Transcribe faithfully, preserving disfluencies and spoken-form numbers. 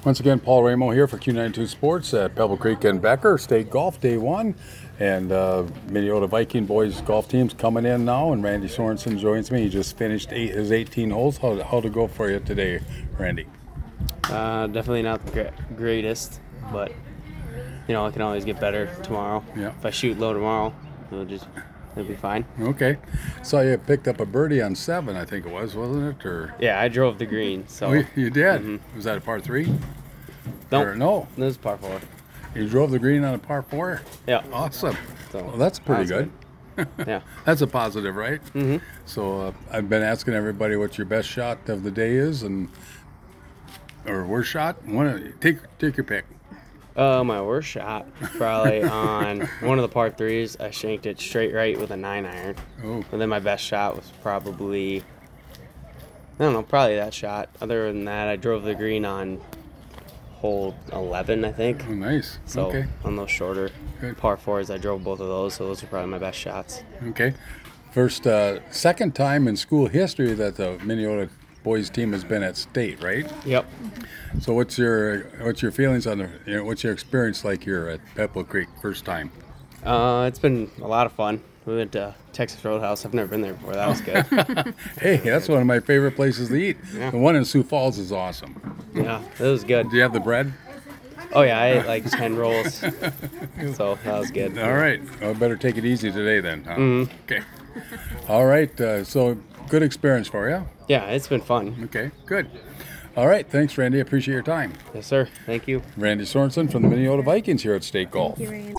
Once again, Paul Ramo here for Q ninety-two Sports at Pebble Creek and Becker State Golf Day One, and uh, Minnesota Viking boys golf teams coming in now. And Randy Sorensen joins me. He just finished eight, his eighteen holes. How how to go for you today, Randy? Uh, definitely not the gra- greatest, but you know I can always get better tomorrow. Yeah. If I shoot low tomorrow, it'll just it'll be fine. Okay. So you picked up a birdie on seven, I think it was, wasn't it? Or Yeah, I drove the green, so oh, you- you did. Mhm. Was that a par three? Nope. Or no, This is par four. you drove the green on a par four. Yeah. Awesome. So Well, that's pretty that good. was Yeah. That's a positive, right? Mhm. So uh, I've been asking everybody what your best shot of the day is, and or worst shot. One, take take your pick. Uh, my worst shot probably on one of the par threes. I shanked it straight right with a nine iron, Oh, and then my best shot was probably I don't know, probably that shot. Other than that, I drove the green on hole eleven, I think. oh nice. So Okay, on those shorter Good. par fours, I drove both of those, so those are probably my best shots. okay. First, uh, second time in school history that the Minnesota boys team has been at state, right? Yep. So what's your what's your feelings on the you know, what's your experience like here at Pebble Creek first time? Uh, it's been a lot of fun. We went to Texas Roadhouse. I've never been there before. That was good. Hey, that's one of my favorite places to eat. Yeah. The one in Sioux Falls is awesome. Yeah, it was good. Do you have the bread? Oh yeah, I ate like ten rolls, so that was good. All right. Well, better take it easy today then. Huh? Mhm. Okay. All right. Uh, so good experience for you. Yeah, it's been fun. Okay. Good. All right. Thanks, Randy. Appreciate your time. Yes, sir. Thank you. Randy Sorensen from the Minnesota Vikings here at State Golf. Thank you, Randy.